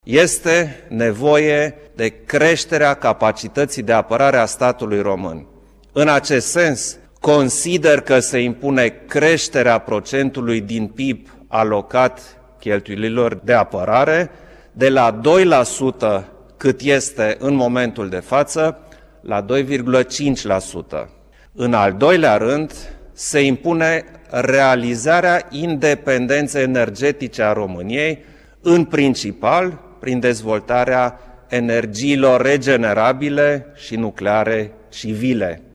Este nevoie de creșterea capacității de apărare a statului român. În acest sens, consider că se impune creșterea procentului din PIB alocat cheltuielilor de apărare de la 2% cât este în momentul de față la 2,5%. În al doilea rând, se impune realizarea independenței energetice a României, în principal prin dezvoltarea energiilor regenerabile și nucleare civile.